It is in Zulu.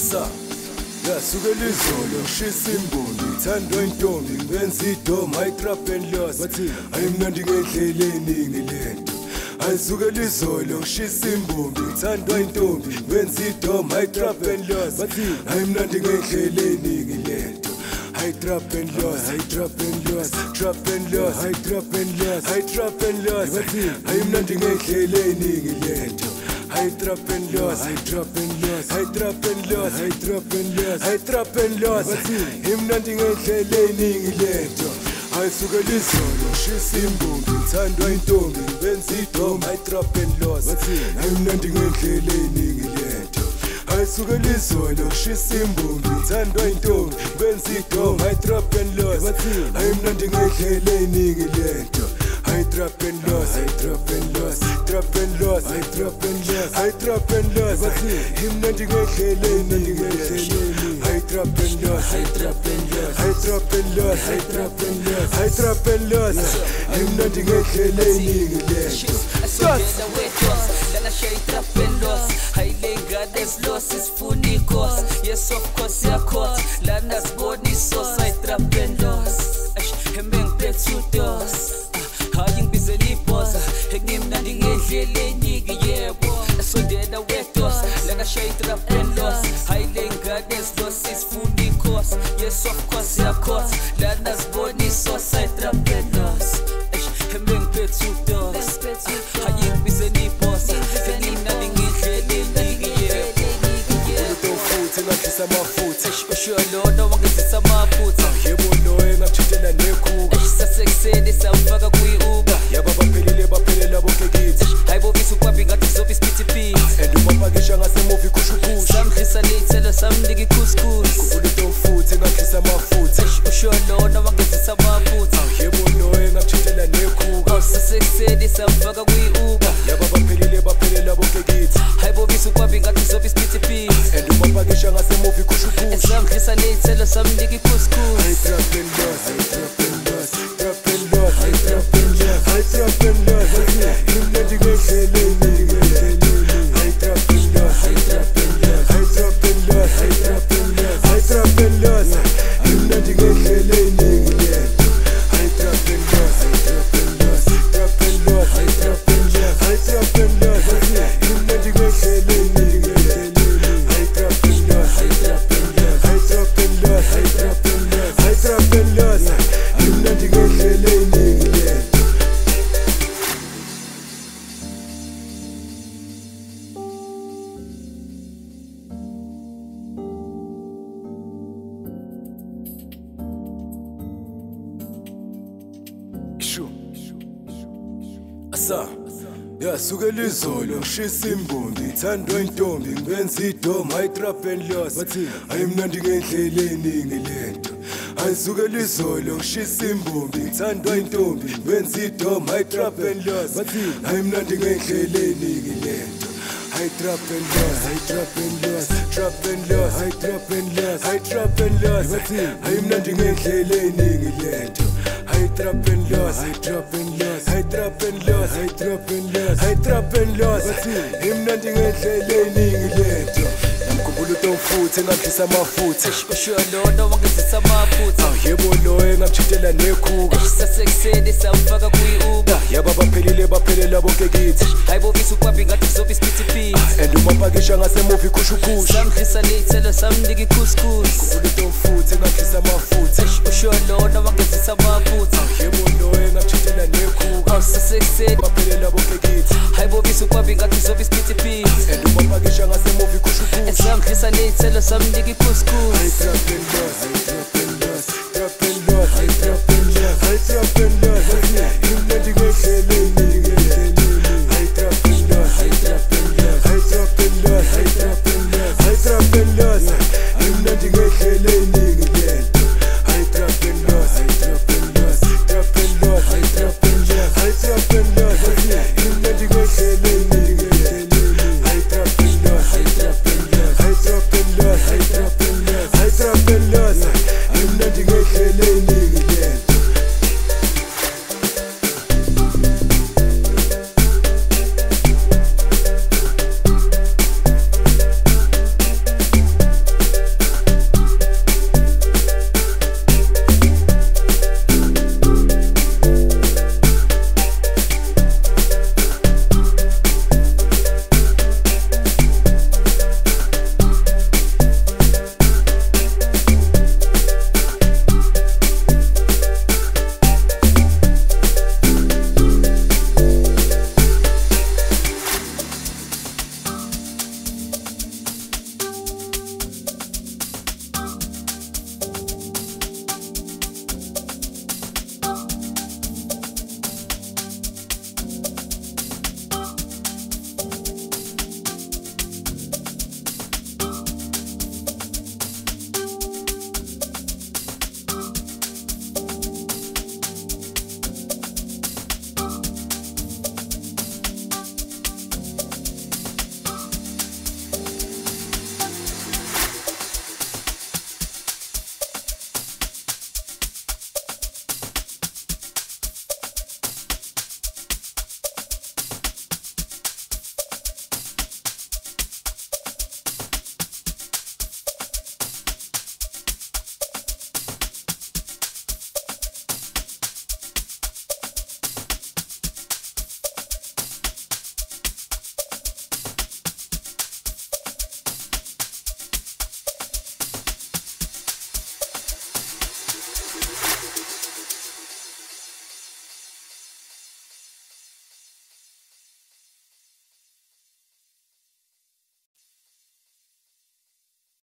Asa yasuke lizolo ngishisa imboni ithandwa intombi ngibenza idoma trap and loss ayimnandi ngendleleni ngilento ayisuke lizolo ngishisa imbombi ithandwa intombi ngibenza idoma trap and loss ayimnandi ngendleleni ngilento I trap and loss, I trap and loss, trap and loss, I trap and loss, I trap and loss. I'm not in a killing lento. I trap and loss, I trap and loss, I trap and loss, I trap and loss, I trap and loss. I'm not in a killing lento. I sugar lizolo, she's imbombi, ithandwa intombi, ngibenza idoma, I trap and loss. I'm not in a killing lento. ayisuke lizolo ngishisa imbombi ithandwa intombi ngibenza idoma I trap and loss ayimnandi ngedleleni ngilento I trap and loss, I trap and loss, trap and loss, I trap and loss, I trap and loss. Imnandi ngedleleni ngedleleni I trap and loss, I trap and loss, I trap and loss, I trap and loss, I trap and loss. Imnandi ngedleleni ngilento There's losses, funny cost. Yes, of course, yeah, cost. Landers body sauce, I trap and loss. Hembeng plate suit us. Hiding busy pause. Hegnim landing a jelly, yeah, so dead away toss. Like a shay trap and loss. Hiding there's losses, funny cost. Yes, of course, yeah, cost. Landers body sauce, I trap and loss. Hembeng plate suit us. Hiding busy pause. Hegnim landing a jelly. Amafutha usho lona wangizisa amaphutha yebo loye ngakutshela nekhuka sasekuseni samfaka kuyi-Uber yaba baphelele bonke kithi hayibo bisi ukwaphi ngathi kuzoba isiphithiphithi and umapakisha ngasemuvi kushukusha samdlisa ley'thelo samnika ikhuskusi kubulo mfuthe ngakudlisa amafutha usho lona wangizisa amaphutha yebo loye ngakutshela nekhuka sasekuseni samfaka kuyi-Uber yaba baphelele bonke kithi hayibo bisi ukwaphi ngathi kuzoba isiphithiphithi and umapakisha ngasemuvi kushukusha samdlisa ley'thelo samnika ikhuskusi I trap and loss, I trap and loss, trap and loss, I trap and loss, I trap and loss. Imnandi ngedleleni I trap and loss, I trap and loss, I trap and loss, I trap and loss, I trap and loss. Imnandi ngedleleni I trap and loss, I trap and loss, trap and loss, I trap and loss, I trap and loss. Imnandi ngedleleni I trap and loss, I trap and loss, I trap and loss, I trap and loss, I trap and loss. Imnandi ngedleleni Asa yasuke lizolo ngishisa imbombi ithandwa intombi ngibenza idoma I trap and loss ayimnandi ngendleleni ngilento ayisuke lizolo ngishisa imbombi ithandwa intombi ngibenza idoma I trap and loss ayimnandi ngendleleni ngilento I trap and loss, I trap and loss, trap and loss, I trap and loss, I trap and loss. Ayimnandi ngendleleni ngilento I trap and loss, I trap and loss, I trap and loss, I trap and loss, I trap and loss. Imnandi ngedleleni ngilento ngikhumbula mfuthe ngakudlisa amafutha usho lona wangizisa amaphutha yebo loye ngakutshela nekhuka sasekuseni samfaka kuyi-Uber yaba baphelele bonke kithi hayibo bisi ukwaphi ngathi kuzoba isiphithiphithi and umapakisha ngasemuvi kushukusha samdlisa ley'thelo samnika ikhuskusi kubulo mfuthe ngakudlisa amafutha usho lona wangizisa amaphutha yebo loye ngakutshela nekhuka sasekuseni baphelele bonke kithi hayibo bisi ukwaphi ngathi kuzoba isiphithiphithi and umapakisha ngasemuvi kushukusha samdlisa ley'thelo samnika ikhuskusi I trap and loss, I trap